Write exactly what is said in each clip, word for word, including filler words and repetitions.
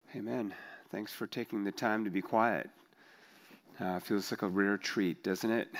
Amen. Thanks for taking the time to be quiet. Uh, feels like a rare treat, doesn't it?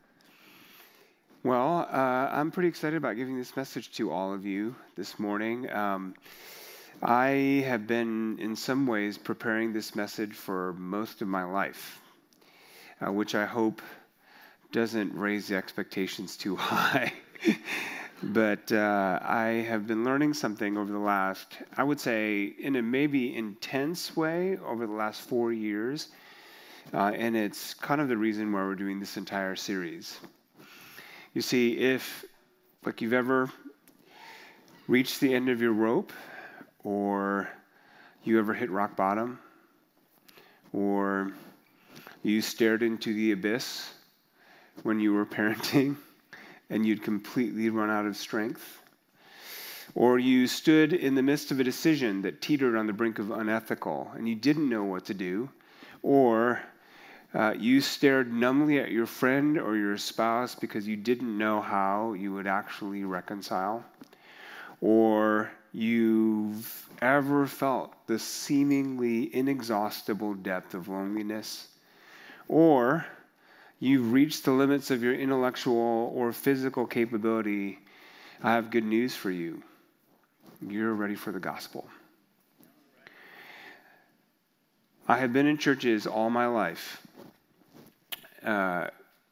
Well, uh, I'm pretty excited about giving this message to all of you this morning. Um, I have been, in some ways, preparing this message for most of my life, uh, which I hope doesn't raise the expectations too high. But uh, I have been learning something over the last, I would say, in a maybe intense way over the last four years. Uh, and it's kind of the reason why we're doing this entire series. You see, if, like, you've ever reached the end of your rope, or you ever hit rock bottom, or you stared into the abyss when you were parenting, and you'd completely run out of strength. Or you stood in the midst of a decision that teetered on the brink of unethical, and you didn't know what to do. Or uh, you stared numbly at your friend or your spouse because you didn't know how you would actually reconcile. Or you've ever felt the seemingly inexhaustible depth of loneliness. Or you've reached the limits of your intellectual or physical capability. I have good news for you. You're ready for the gospel. I have been in churches all my life, uh,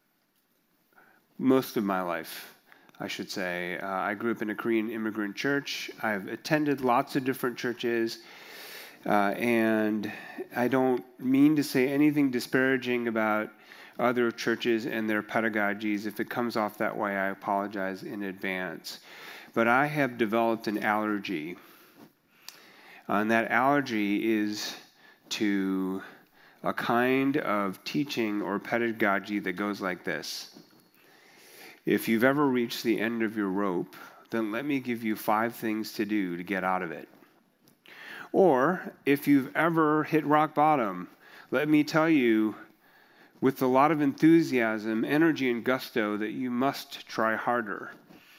most of my life, I should say. Uh, I grew up in a Korean immigrant church. I've attended lots of different churches, uh, and I don't mean to say anything disparaging about other churches and their pedagogies. If it comes off that way, I apologize in advance. But I have developed an allergy. And that allergy is to a kind of teaching or pedagogy that goes like this. If you've ever reached the end of your rope, then let me give you five things to do to get out of it. Or if you've ever hit rock bottom, let me tell you with a lot of enthusiasm, energy, and gusto that you must try harder.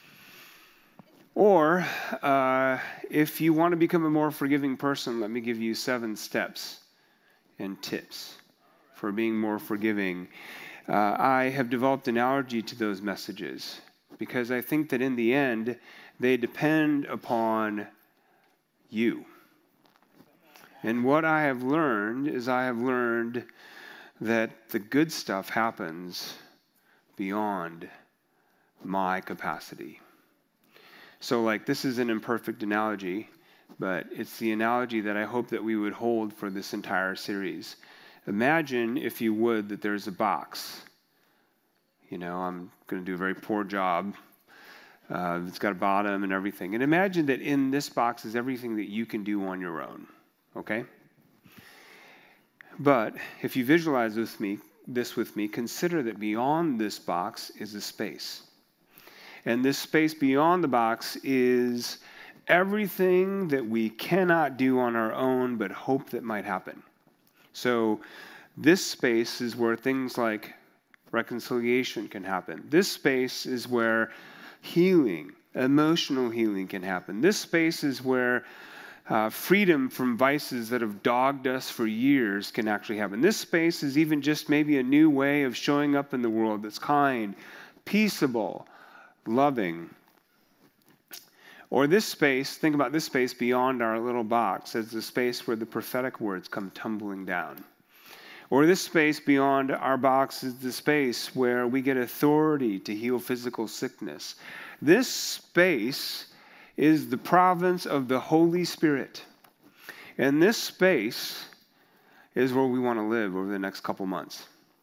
Or, uh, if you want to become a more forgiving person, let me give you seven steps and tips for being more forgiving. Uh, I have developed an allergy to those messages because I think that in the end, they depend upon you. And what I have learned is I have learned that the good stuff happens beyond my capacity. So, like, this is an imperfect analogy, but it's the analogy that I hope that we would hold for this entire series. Imagine, if you would, that there's a box. You know, I'm going to do a very poor job. Uh, it's got a bottom and everything. And imagine that in this box is everything that you can do on your own, okay? But if you visualize with me, this with me, consider that beyond this box is a space. And this space beyond the box is everything that we cannot do on our own but hope that might happen. So this space is where things like reconciliation can happen. This space is where healing, emotional healing can happen. This space is where Uh, freedom from vices that have dogged us for years can actually happen. This space is even just maybe a new way of showing up in the world that's kind, peaceable, loving. Or this space, think about this space beyond our little box as the space where the prophetic words come tumbling down. Or this space beyond our box is the space where we get authority to heal physical sickness. This space is the province of the Holy Spirit. And this space is where we want to live over the next couple months.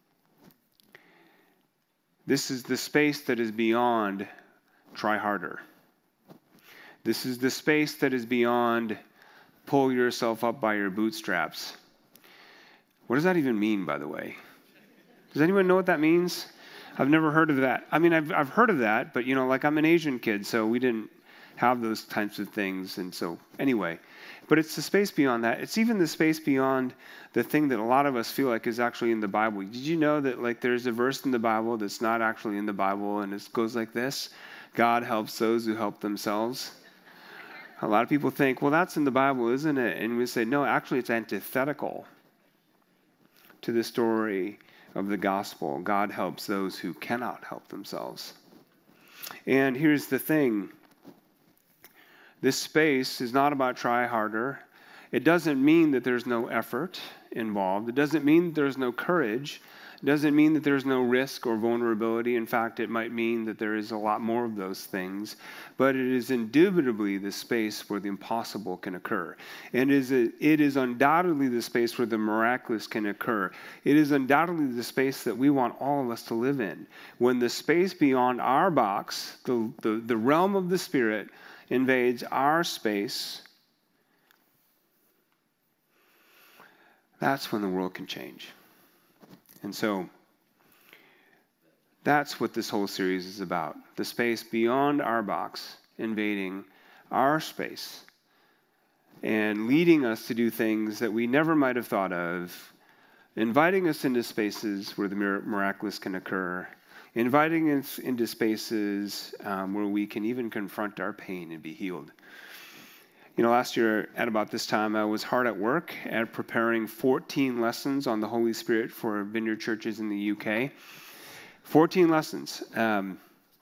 This is the space that is beyond try harder. This is the space that is beyond pull yourself up by your bootstraps. What does that even mean, by the way? Does anyone know what that means? I've never heard of that. I mean, I've I've heard of that, but, you know, like, I'm an Asian kid, so we didn't have those types of things. And so anyway, but it's the space beyond that. It's even the space beyond the thing that a lot of us feel like is actually in the Bible. Did you know that, like, there's a verse in the Bible that's not actually in the Bible, and it goes like this: God helps those who help themselves. A lot of people think, well, that's in the Bible, isn't it? And we say, no, actually it's antithetical to the story of the gospel. God helps those who cannot help themselves. And here's the thing. This space is not about try harder. It doesn't mean that there's no effort involved. It doesn't mean that there's no courage. It doesn't mean that there's no risk or vulnerability. In fact, it might mean that there is a lot more of those things. But it is indubitably the space where the impossible can occur. And it is, a, it is undoubtedly the space where the miraculous can occur. It is undoubtedly the space that we want all of us to live in. When the space beyond our box, the, the, the realm of the Spirit, invades our space, that's when the world can change. And so that's what this whole series is about. The space beyond our box, invading our space and leading us to do things that we never might have thought of, inviting us into spaces where the miraculous can occur, inviting us into spaces um, where we can even confront our pain and be healed. You know, last year at about this time, I was hard at work at preparing fourteen lessons on the Holy Spirit for Vineyard churches in the U K. fourteen lessons. Um,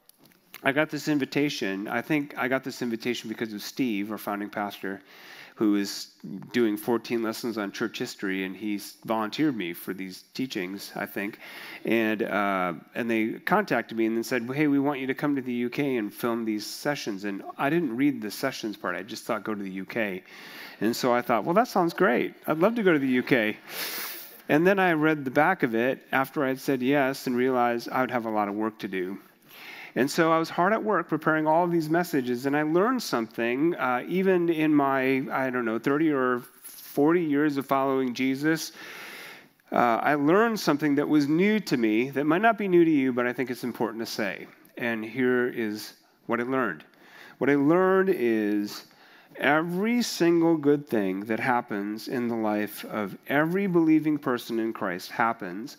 I got this invitation. I think I got this invitation because of Steve, our founding pastor, who is doing fourteen lessons on church history, and he's volunteered me for these teachings, I think. And uh, and they contacted me and then said, well, hey, we want you to come to the U K and film these sessions. And I didn't read the sessions part. I just thought, go to the U K. And so I thought, well, that sounds great. I'd love to go to the U K. And then I read the back of it after I'd said yes and realized I would have a lot of work to do. And so I was hard at work preparing all of these messages, and I learned something, uh, even in my, I don't know, thirty or forty years of following Jesus. Uh, I learned something that was new to me, that might not be new to you, but I think it's important to say. And here is what I learned. What I learned is every single good thing that happens in the life of every believing person in Christ happens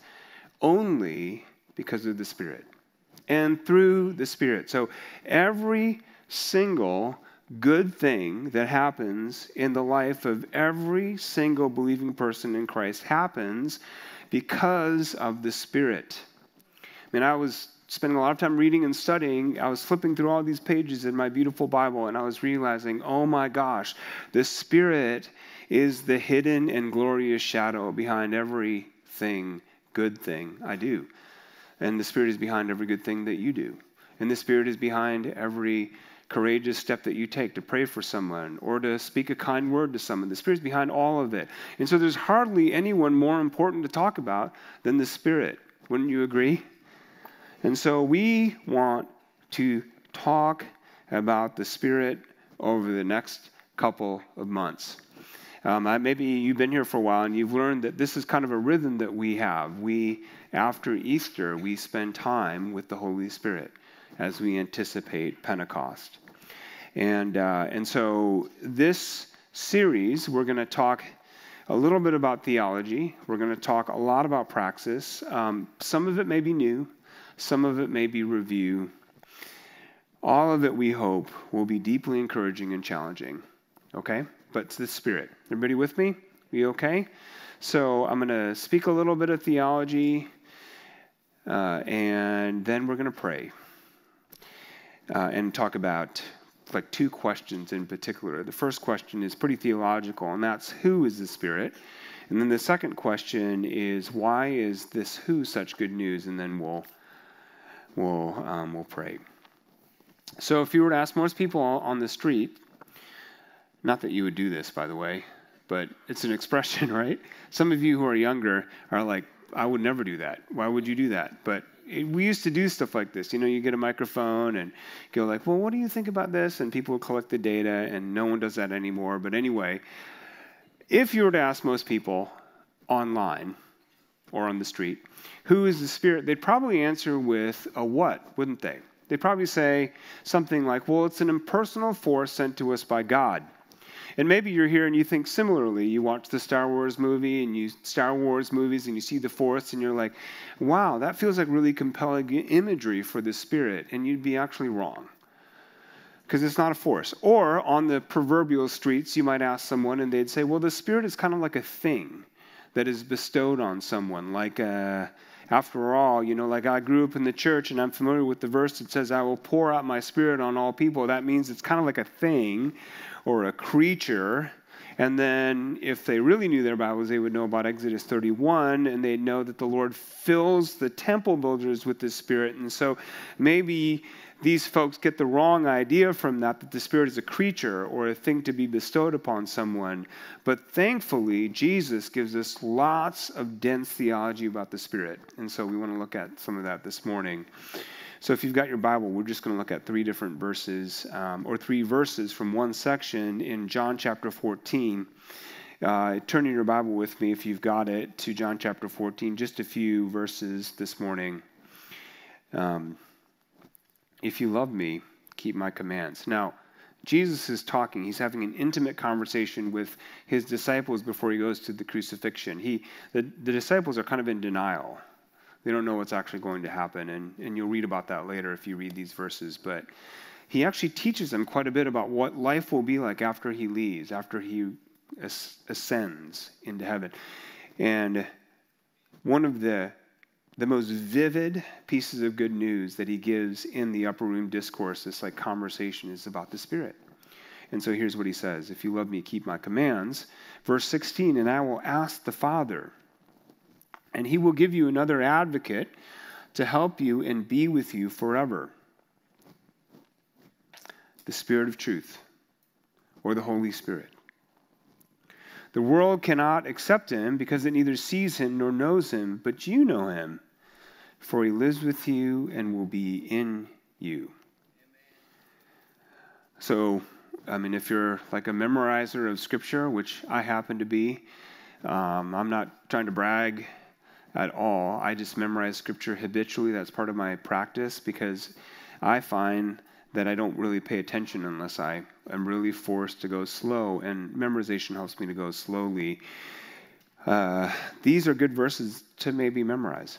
only because of the Spirit. And through the Spirit. So every single good thing that happens in the life of every single believing person in Christ happens because of the Spirit. I mean, I was spending a lot of time reading and studying. I was flipping through all these pages in my beautiful Bible, and I was realizing, oh my gosh, the Spirit is the hidden and glorious shadow behind everything, good thing I do. And the Spirit is behind every good thing that you do. And the Spirit is behind every courageous step that you take to pray for someone or to speak a kind word to someone. The Spirit is behind all of it. And so there's hardly anyone more important to talk about than the Spirit. Wouldn't you agree? And so we want to talk about the Spirit over the next couple of months. Um, I, maybe you've been here for a while and you've learned that this is kind of a rhythm that we have. We, after Easter, we spend time with the Holy Spirit as we anticipate Pentecost. And, uh, and so this series, we're going to talk a little bit about theology. We're going to talk a lot about praxis. Um, some of it may be new. Some of it may be review. All of it, we hope, will be deeply encouraging and challenging. Okay? But it's the Spirit. Everybody with me? We okay? So I'm going to speak a little bit of theology, uh, and then we're going to pray uh, and talk about like two questions in particular. The first question is pretty theological, and that's who is the Spirit? And then the second question is why is this who such good news? And then we'll we'll um, we'll pray. So if you were to ask most people on the street, not that you would do this, by the way, but it's an expression, right? Some of you who are younger are like, I would never do that. Why would you do that? But it, we used to do stuff like this. You know, you get a microphone and go like, well, what do you think about this? And people would collect the data, and no one does that anymore. But anyway, if you were to ask most people online or on the street, who is the Spirit, they'd probably answer with a what, wouldn't they? They'd probably say something like, well, it's an impersonal force sent to us by God. And maybe you're here and you think similarly. You watch the Star Wars movie and you Star Wars movies and you see the Force and you're like, wow, that feels like really compelling imagery for the Spirit. And you'd be actually wrong. because it's not a force. Or on the proverbial streets, you might ask someone and they'd say, well, the Spirit is kind of like a thing that is bestowed on someone. Like, uh, after all, you know, like I grew up in the church and I'm familiar with the verse that says, I will pour out my Spirit on all people. That means it's kind of like a thing or a creature. And then if they really knew their Bibles, they would know about Exodus thirty-one, and they'd know that the Lord fills the temple builders with the Spirit. And so maybe these folks get the wrong idea from that, that the Spirit is a creature or a thing to be bestowed upon someone. But thankfully, Jesus gives us lots of dense theology about the Spirit. And so we want to look at some of that this morning. So if you've got your Bible, we're just going to look at three different verses, um, or three verses from one section in John chapter fourteen. Uh, turn in your Bible with me, if you've got it, to John chapter fourteen, just a few verses this morning. Um, if you love me, keep my commands. Now, Jesus is talking. He's having an intimate conversation with his disciples before he goes to the crucifixion. He, the, the disciples are kind of in denial. They don't know what's actually going to happen, and, and you'll read about that later if you read these verses. But he actually teaches them quite a bit about what life will be like after he leaves, after he ascends into heaven. And one of the, the most vivid pieces of good news that he gives in the upper room discourse, this like conversation, is about the Spirit. And so here's what he says: if you love me, keep my commands. Verse sixteen, and I will ask the Father, and he will give you another advocate to help you and be with you forever. The Spirit of truth, or the Holy Spirit. The world cannot accept him because it neither sees him nor knows him, but you know him, for he lives with you and will be in you. So, I mean, if you're like a memorizer of Scripture, which I happen to be, um, I'm not trying to brag at all. I just memorize Scripture habitually. That's part of my practice, because I find that I don't really pay attention unless I am really forced to go slow, and memorization helps me to go slowly. Uh, these are good verses to maybe memorize.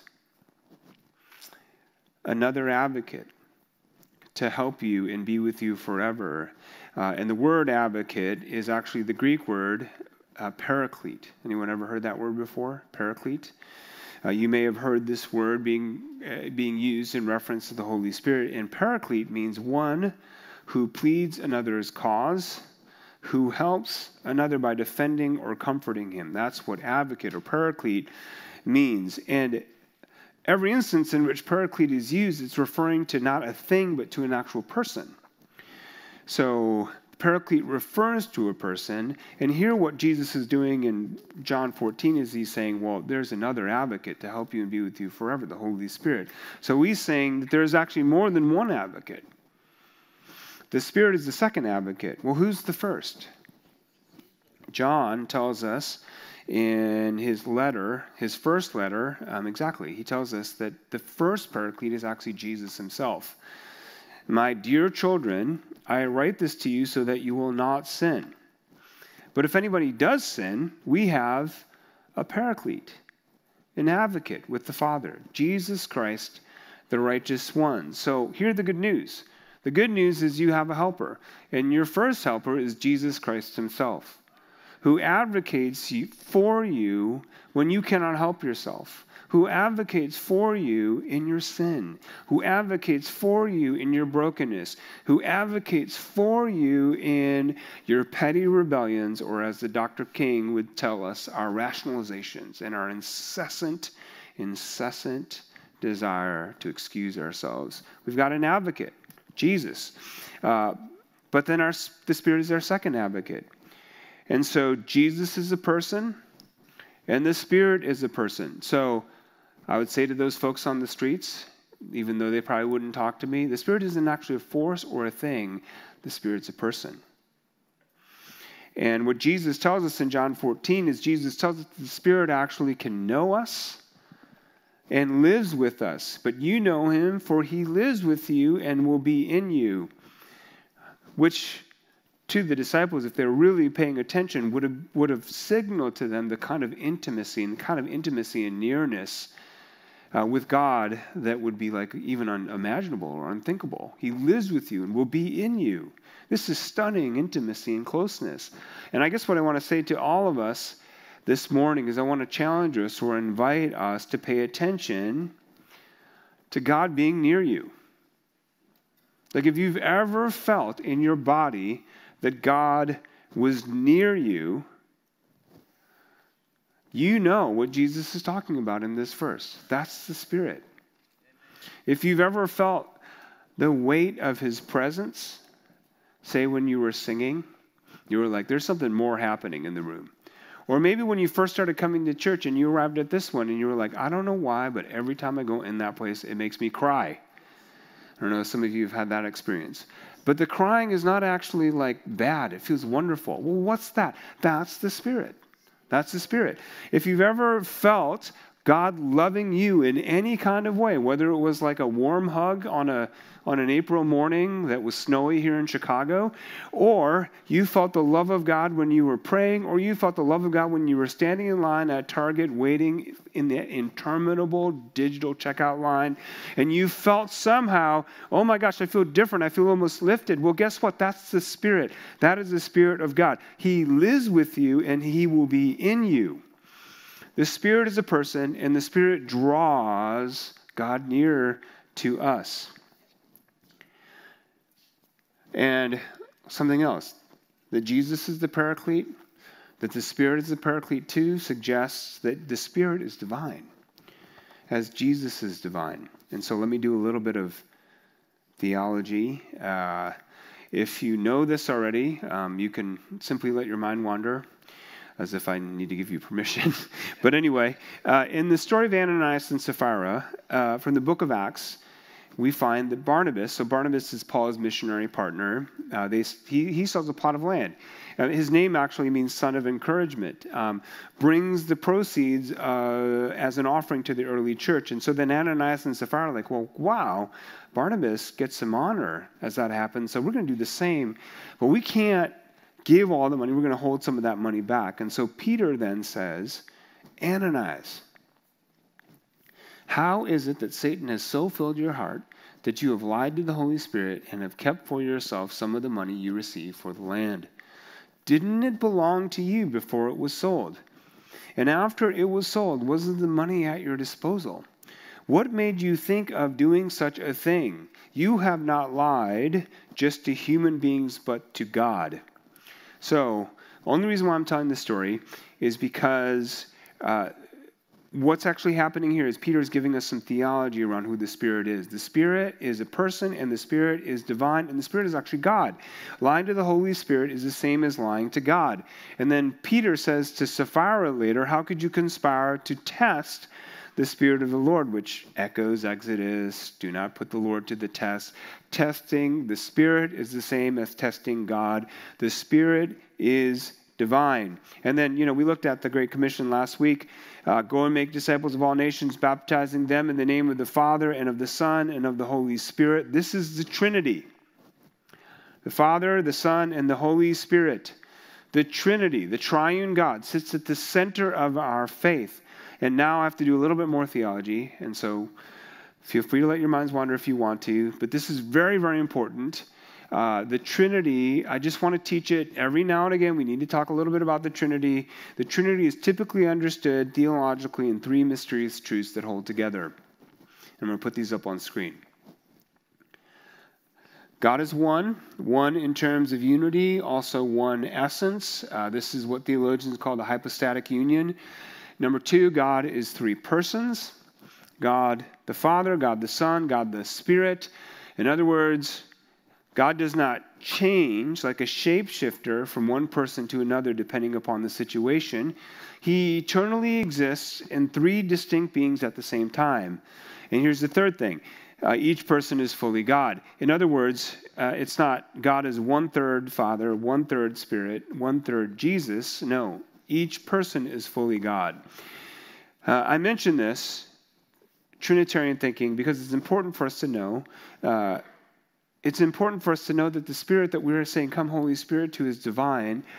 Another advocate to help you and be with you forever. Uh, and the word advocate is actually the Greek word uh, paraclete. Anyone ever heard that word before? Paraclete? Uh, you may have heard this word being uh, being used in reference to the Holy Spirit. And paraclete means one who pleads another's cause, who helps another by defending or comforting him. That's what advocate or paraclete means. And every instance in which paraclete is used, it's referring to not a thing, but to an actual person. So paraclete refers to a person, and here what Jesus is doing in John fourteen is he's saying, well, there's another advocate to help you and be with you forever, the Holy Spirit. So he's saying that there's actually more than one advocate. The Spirit is the second advocate. Well, who's the first? John tells us in his letter, his first letter, um, exactly, he tells us that the first paraclete is actually Jesus himself. My dear children, I write this to you so that you will not sin. But if anybody does sin, we have a paraclete, an advocate with the Father, Jesus Christ, the righteous one. So here's the good news. The good news is you have a helper, and your first helper is Jesus Christ himself, who advocates for you when you cannot help yourself, who advocates for you in your sin, who advocates for you in your brokenness, who advocates for you in your petty rebellions, or as the Doctor King would tell us, our rationalizations and our incessant, incessant desire to excuse ourselves. We've got an advocate, Jesus. Uh, but then our, the Spirit is our second advocate. And so Jesus is a person, and the Spirit is a person. So I would say to those folks on the streets, even though they probably wouldn't talk to me, the Spirit isn't actually a force or a thing. The Spirit's a person. And what Jesus tells us in John fourteen is Jesus tells us the Spirit actually can know us and lives with us. But you know him, for he lives with you and will be in you. Which, to the disciples, if they're really paying attention, would have, would have signaled to them the kind of intimacy and the kind of intimacy and nearness uh, with God that would be like even unimaginable or unthinkable. He lives with you and will be in you. This is stunning intimacy and closeness. And I guess what I want to say to all of us this morning is I want to challenge us or invite us to pay attention to God being near you. Like if you've ever felt in your body that God was near you, you know what Jesus is talking about in this verse. That's the Spirit. If you've ever felt the weight of his presence, say when you were singing, you were like, there's something more happening in the room. Or maybe when you first started coming to church and you arrived at this one and you were like, I don't know why, but every time I go in that place, it makes me cry. I don't know, some of you have had that experience. But the crying is not actually like bad. It feels wonderful. Well, what's that? That's the Spirit. That's the Spirit. If you've ever felt God loving you in any kind of way, whether it was like a warm hug on a on an April morning that was snowy here in Chicago, or you felt the love of God when you were praying, or you felt the love of God when you were standing in line at Target waiting in the interminable digital checkout line, and you felt somehow, oh my gosh, I feel different, I feel almost lifted. Well, guess what? That's the Spirit. That is the Spirit of God. He lives with you and he will be in you. The Spirit is a person, and the Spirit draws God near to us. And something else, that Jesus is the Paraclete, that the Spirit is the Paraclete too, suggests that the Spirit is divine, as Jesus is divine. And so let me do a little bit of theology. Uh, if you know this already, um, you can simply let your mind wander, as if I need to give you permission. But anyway, uh, in the story of Ananias and Sapphira, uh, from the book of Acts, we find that Barnabas, so Barnabas is Paul's missionary partner, uh, they, he, he sells a plot of land. Uh, his name actually means son of encouragement, um, brings the proceeds uh, as an offering to the early church. And so then Ananias and Sapphira are like, well, wow, Barnabas gets some honor as that happens, so we're going to do the same. But we can't give all the money, we're going to hold some of that money back. And so Peter then says, Ananias, how is it that Satan has so filled your heart that you have lied to the Holy Spirit and have kept for yourself some of the money you received for the land? Didn't it belong to you before it was sold? And after it was sold, wasn't the money at your disposal? What made you think of doing such a thing? You have not lied just to human beings, but to God. So, the only reason why I'm telling this story is because uh, what's actually happening here is Peter's giving us some theology around who the Spirit is. The Spirit is a person, and the Spirit is divine, and the Spirit is actually God. Lying to the Holy Spirit is the same as lying to God. And then Peter says to Sapphira later, how could you conspire to test the Spirit of the Lord, which echoes Exodus, do not put the Lord to the test. Testing the Spirit is the same as testing God. The Spirit is divine. And then, you know, we looked at the Great Commission last week. Uh, Go and make disciples of all nations, baptizing them in the name of the Father and of the Son and of the Holy Spirit. This is the Trinity. The Father, the Son, and the Holy Spirit. The Trinity, the triune God, sits at the center of our faith. And now I have to do a little bit more theology, and so feel free to let your minds wander if you want to, but this is very, very important. Uh, the Trinity, I just want to teach it every now and again. We need to talk a little bit about the Trinity. The Trinity is typically understood theologically in three mysterious truths that hold together. I'm going to put these up on screen. God is one, one in terms of unity, also one essence. Uh, this is what theologians call the hypostatic union. Number two, God is three persons. God the Father, God the Son, God the Spirit. In other words, God does not change like a shapeshifter from one person to another depending upon the situation. He eternally exists in three distinct beings at the same time. And here's the third thing. Uh, each person is fully God. In other words, uh, it's not God is one-third Father, one-third Spirit, one-third Jesus. No. Each person is fully God. Uh, I mention this, Trinitarian thinking, because it's important for us to know. Uh, it's important for us to know that the Spirit that we're saying, come Holy Spirit, to is divine.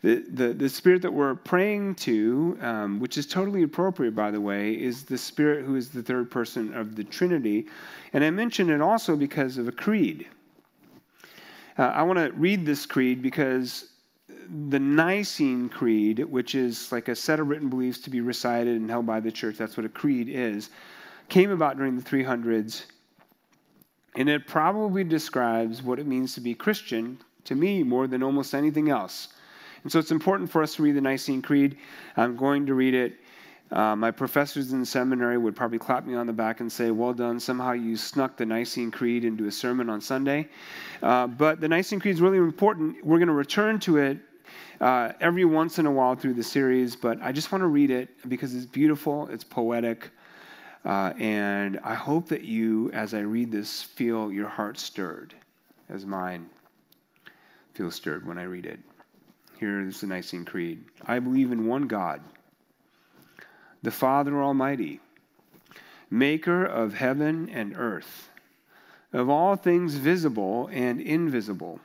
The, the, the Spirit that we're praying to, um, which is totally appropriate, by the way, is the Spirit who is the third person of the Trinity. And I mention it also because of a creed. Uh, I want to read this creed because the Nicene Creed, which is like a set of written beliefs to be recited and held by the church, that's what a creed is, came about during the three hundreds. And it probably describes what it means to be Christian, to me, more than almost anything else. And so it's important for us to read the Nicene Creed. I'm going to read it. Uh, my professors in seminary would probably clap me on the back and say, well done, somehow you snuck the Nicene Creed into a sermon on Sunday. Uh, but the Nicene Creed is really important. We're going to return to it uh, every once in a while through the series, but I just want to read it because it's beautiful, it's poetic, uh, and I hope that you, as I read this, feel your heart stirred, as mine feels stirred when I read it. Here is the Nicene Creed. I believe in one God, the Father Almighty, maker of heaven and earth, of all things visible and invisible.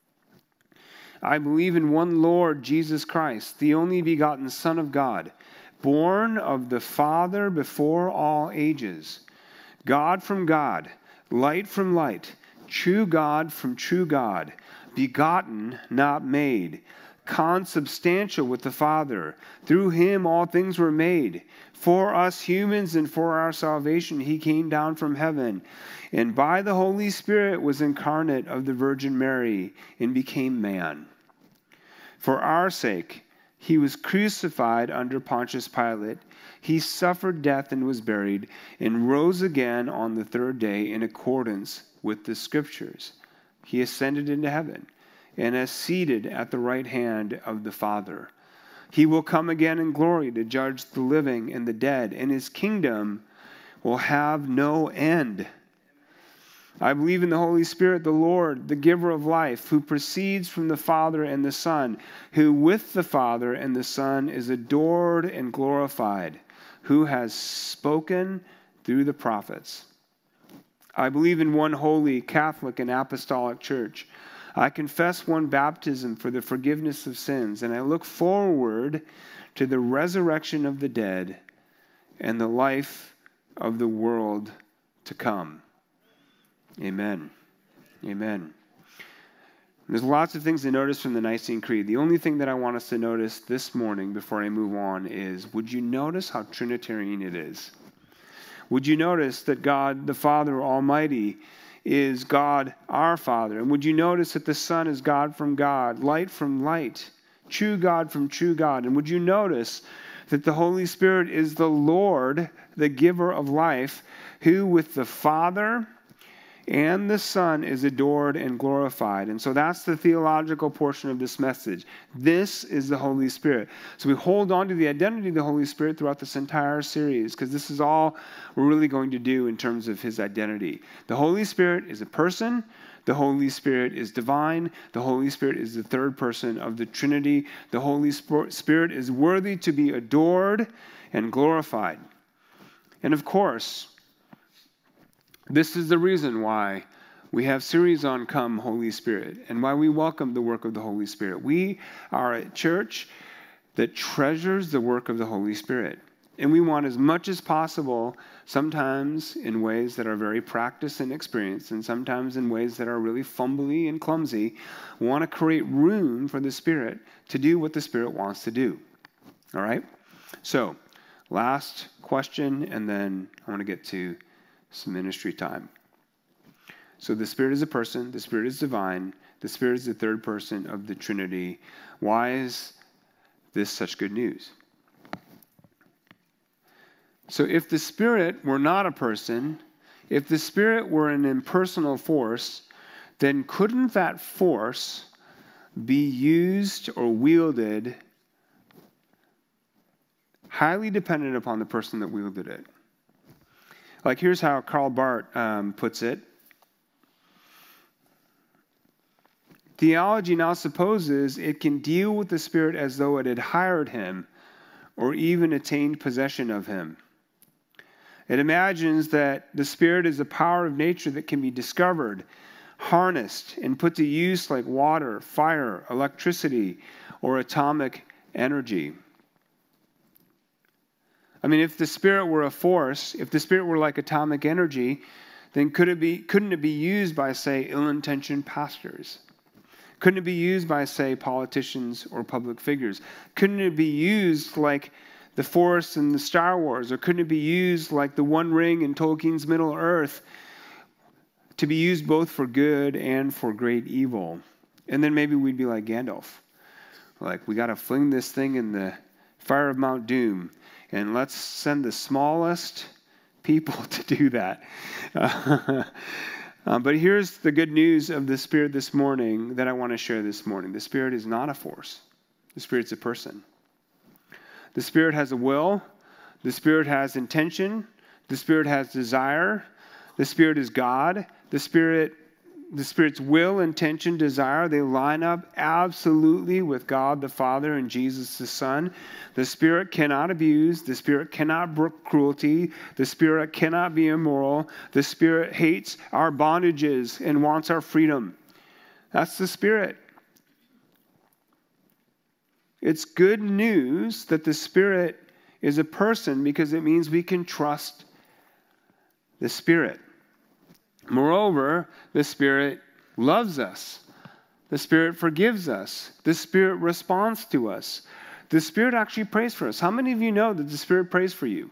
I believe in one Lord Jesus Christ, the only begotten Son of God, born of the Father before all ages, God from God, light from light, true God from true God, begotten, not made, consubstantial with the Father. Through him all things were made. For us humans and for our salvation he came down from heaven, and by the Holy Spirit was incarnate of the Virgin Mary and became man. For our sake he was crucified under Pontius Pilate. He suffered death and was buried, and rose again on the third day in accordance with the Scriptures. He ascended into heaven and is seated at the right hand of the Father. He will come again in glory to judge the living and the dead, and his kingdom will have no end. I believe in the Holy Spirit, the Lord, the giver of life, who proceeds from the Father and the Son, who with the Father and the Son is adored and glorified, who has spoken through the prophets. I believe in one holy, Catholic, and apostolic church. I confess one baptism for the forgiveness of sins, and I look forward to the resurrection of the dead and the life of the world to come. Amen. Amen. There's lots of things to notice from the Nicene Creed. The only thing that I want us to notice this morning before I move on is, would you notice how Trinitarian it is? Would you notice that God, the Father Almighty, is God our Father? And would you notice that the Son is God from God, light from light, true God from true God? And would you notice that the Holy Spirit is the Lord, the giver of life, who with the Father and the Son is adored and glorified? And so that's the theological portion of this message. This is the Holy Spirit. So we hold on to the identity of the Holy Spirit throughout this entire series, because this is all we're really going to do in terms of his identity. The Holy Spirit is a person. The Holy Spirit is divine. The Holy Spirit is the third person of the Trinity. The Holy Spirit is worthy to be adored and glorified. And of course, this is the reason why we have series on Come, Holy Spirit, and why we welcome the work of the Holy Spirit. We are a church that treasures the work of the Holy Spirit. And we want as much as possible, sometimes in ways that are very practiced and experienced, and sometimes in ways that are really fumbly and clumsy, we want to create room for the Spirit to do what the Spirit wants to do. All right? So, last question, and then I want to get to some ministry time. So the Spirit is a person, the Spirit is divine, the Spirit is the third person of the Trinity. Why is this such good news? So if the Spirit were not a person, if the Spirit were an impersonal force, then couldn't that force be used or wielded highly dependent upon the person that wielded it? Like, here's how Karl Barth um, puts it. Theology now supposes it can deal with the Spirit as though it had hired him or even attained possession of him. It imagines that the Spirit is a power of nature that can be discovered, harnessed, and put to use like water, fire, electricity, or atomic energy. I mean, if the Spirit were a force, if the Spirit were like atomic energy, then could it be, couldn't it be used by, say, ill-intentioned pastors? Couldn't it be used by, say, politicians or public figures? Couldn't it be used like the Force in the Star Wars? Or couldn't it be used like the One Ring in Tolkien's Middle-earth to be used both for good and for great evil? And then maybe we'd be like Gandalf. Like, we got to fling this thing in the fire of Mount Doom, and let's send the smallest people to do that. Uh, uh, but here's the good news of the Spirit this morning that I want to share this morning. The Spirit is not a force. The Spirit's a person. The Spirit has a will. The Spirit has intention. The Spirit has desire. The Spirit is God. The Spirit The Spirit's will, intention, desire, they line up absolutely with God the Father and Jesus the Son. The Spirit cannot abuse. The Spirit cannot brook cruelty. The Spirit cannot be immoral. The Spirit hates our bondages and wants our freedom. That's the Spirit. It's good news that the Spirit is a person because it means we can trust the Spirit. Moreover, the Spirit loves us. The Spirit forgives us. The Spirit responds to us. The Spirit actually prays for us. How many of you know that the Spirit prays for you?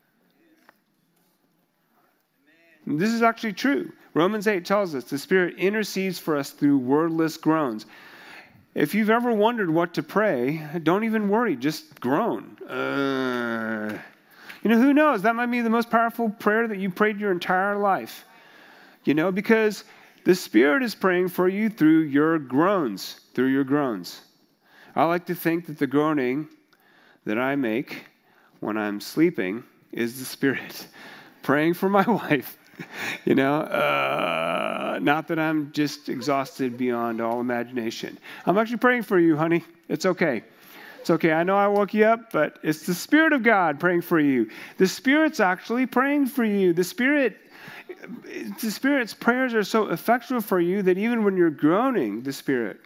Amen. This is actually true. Romans eight tells us the Spirit intercedes for us through wordless groans. If you've ever wondered what to pray, don't even worry. Just groan. Uh, you know, who knows? That might be the most powerful prayer that you prayed your entire life. You know, because the Spirit is praying for you through your groans, through your groans. I like to think that the groaning that I make when I'm sleeping is the Spirit praying for my wife. You know, uh, not that I'm just exhausted beyond all imagination. I'm actually praying for you, honey. It's okay. It's okay. I know I woke you up, but it's the Spirit of God praying for you. The Spirit's actually praying for you. The Spirit The Spirit's prayers are so effectual for you that even when you're groaning, the Spirit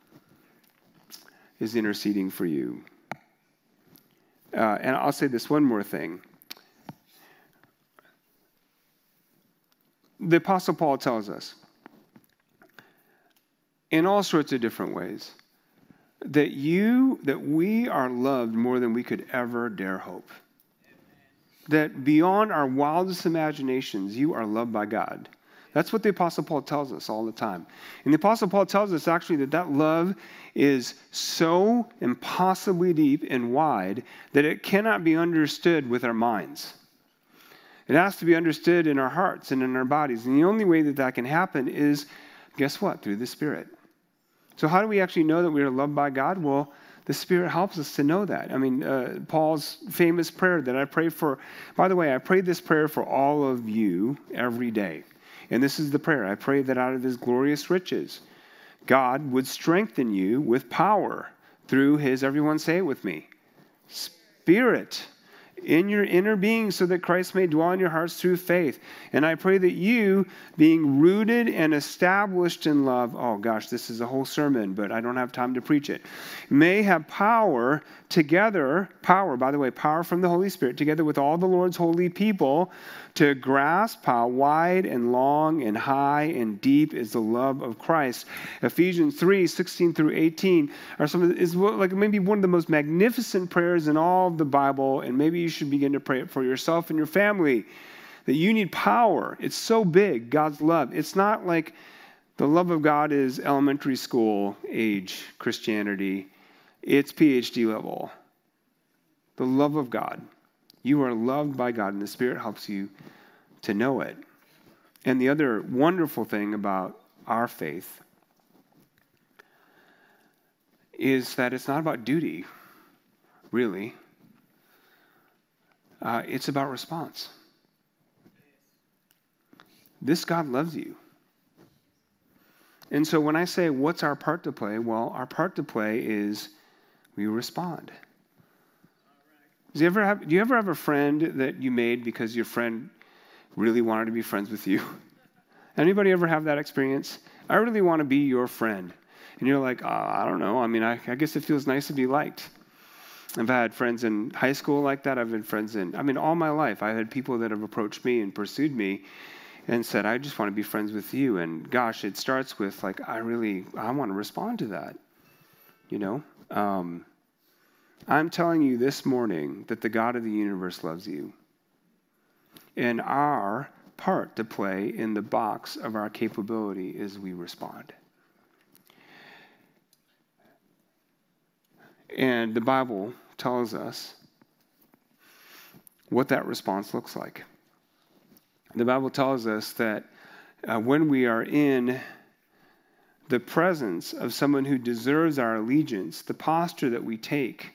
is interceding for you. Uh, and I'll say this one more thing. The Apostle Paul tells us, in all sorts of different ways, that you, that we are loved more than we could ever dare hope. That beyond our wildest imaginations, you are loved by God. That's what the Apostle Paul tells us all the time. And the Apostle Paul tells us actually that that love is so impossibly deep and wide that it cannot be understood with our minds. It has to be understood in our hearts and in our bodies. And the only way that that can happen is, guess what? Through the Spirit. So how do we actually know that we are loved by God? Well, the Spirit helps us to know that. I mean, uh, Paul's famous prayer that I pray for, by the way, I pray this prayer for all of you every day. And this is the prayer. I pray that out of his glorious riches, God would strengthen you with power through his, everyone say it with me, Spirit in your inner being so that Christ may dwell in your hearts through faith. And I pray that you, being rooted and established in love, oh gosh, this is a whole sermon, but I don't have time to preach it, may have power together, power, by the way, power from the Holy Spirit, together with all the Lord's holy people, to grasp how wide and long and high and deep is the love of Christ. Ephesians three, sixteen through eighteen are some of the, is like maybe one of the most magnificent prayers in all of the Bible, and maybe you should begin to pray it for yourself and your family, that you need power. It's so big, God's love. It's not like the love of God is elementary school age Christianity. It's P H D level. The love of God. You are loved by God, and the Spirit helps you to know it. And the other wonderful thing about our faith is that it's not about duty, really. Uh, it's about response. This God loves you. And so when I say, what's our part to play? Well, our part to play is we respond. Do you ever have, do you ever have a friend that you made because your friend really wanted to be friends with you? Anybody ever have that experience? I really want to be your friend. And you're like, uh, I don't know. I mean, I, I guess it feels nice to be liked. I've had friends in high school like that. I've had friends in, I mean, all my life. I've had people that have approached me and pursued me and said, I just want to be friends with you. And gosh, it starts with like, I really, I want to respond to that. You know, um, I'm telling you this morning that the God of the universe loves you. And our part to play in the box of our capability is we respond. And the Bible tells us what that response looks like. The Bible tells us that uh, when we are in the presence of someone who deserves our allegiance, the posture that we take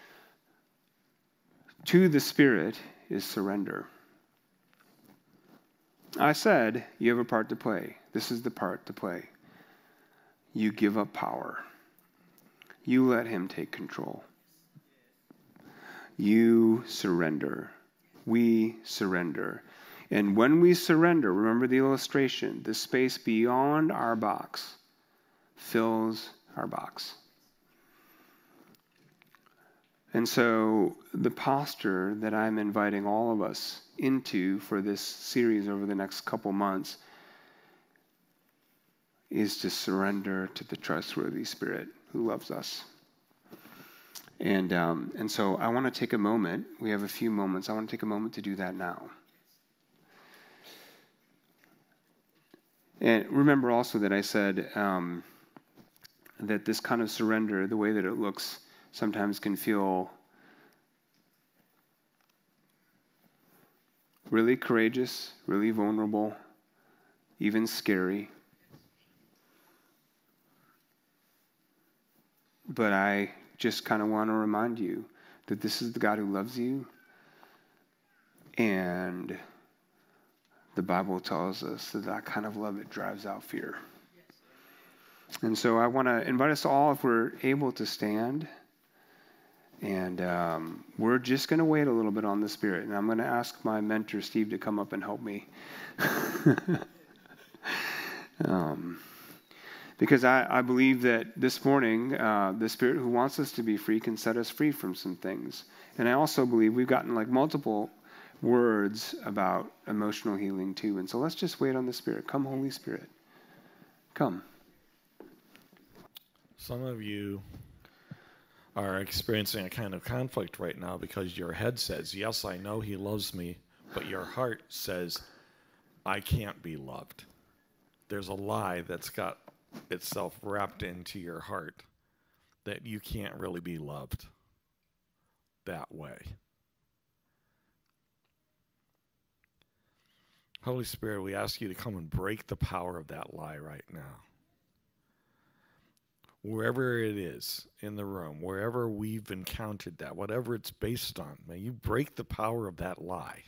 to the Spirit is surrender. I said, you have a part to play. This is the part to play. You give up power. You let him take control. You surrender. We surrender. And when we surrender, remember the illustration, the space beyond our box fills our box. And so the posture that I'm inviting all of us into for this series over the next couple months is to surrender to the trustworthy Spirit who loves us. And um, and so I want to take a moment. We have a few moments. I want to take a moment to do that now. And remember also that I said um, that this kind of surrender, the way that it looks, sometimes can feel really courageous, really vulnerable, even scary. But I just kind of want to remind you that this is the God who loves you. And the Bible tells us that that kind of love, it drives out fear. And so I want to invite us all, if we're able to stand. And um, we're just going to wait a little bit on the Spirit. And I'm going to ask my mentor, Steve, to come up and help me. um, because I, I believe that this morning, uh, the Spirit who wants us to be free can set us free from some things. And I also believe we've gotten like multiple words about emotional healing too. And so let's just wait on the Spirit. Come, Holy Spirit. Come. Some of you are experiencing a kind of conflict right now because your head says, yes, I know he loves me, but your heart says, I can't be loved. There's a lie that's got itself wrapped into your heart that you can't really be loved that way. Holy Spirit, we ask you to come and break the power of that lie right now. Wherever it is in the room, wherever we've encountered that, whatever it's based on, may you break the power of that lie.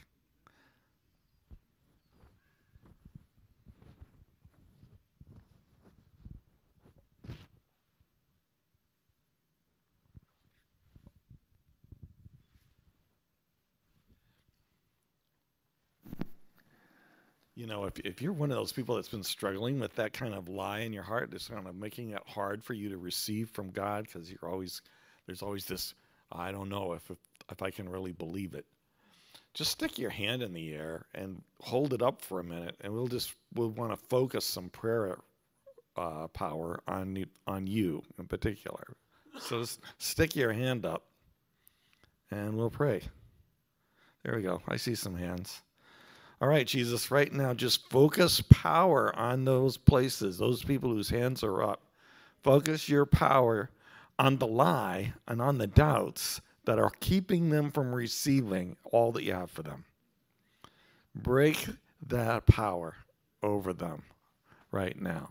You know, if if you're one of those people that's been struggling with that kind of lie in your heart, that's kind of making it hard for you to receive from God because you're always, there's always this, I don't know if, if if I can really believe it. Just stick your hand in the air and hold it up for a minute, and we'll just we'll want to focus some prayer uh, power on you, on you in particular. So just stick your hand up, and we'll pray. There we go. I see some hands. All right, Jesus, right now, just focus power on those places, those people whose hands are up. Focus your power on the lie and on the doubts that are keeping them from receiving all that you have for them. Break that power over them right now.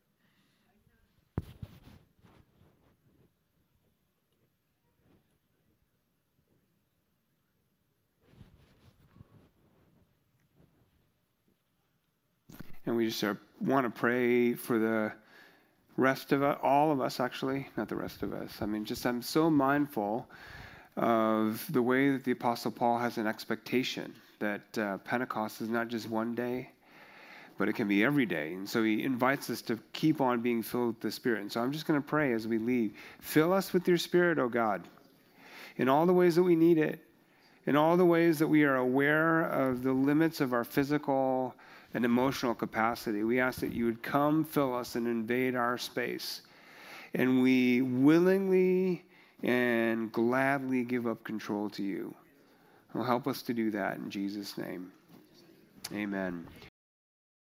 And we just uh, want to pray for the rest of us, all of us actually, not the rest of us. I mean, just I'm so mindful of the way that the Apostle Paul has an expectation that uh, Pentecost is not just one day, but it can be every day. And so he invites us to keep on being filled with the Spirit. And so I'm just going to pray as we leave. Fill us with your Spirit, oh God, in all the ways that we need it, in all the ways that we are aware of the limits of our physical and emotional capacity. We ask that you would come, fill us, and invade our space. And we willingly and gladly give up control to you. Well, help us to do that in Jesus' name. Amen.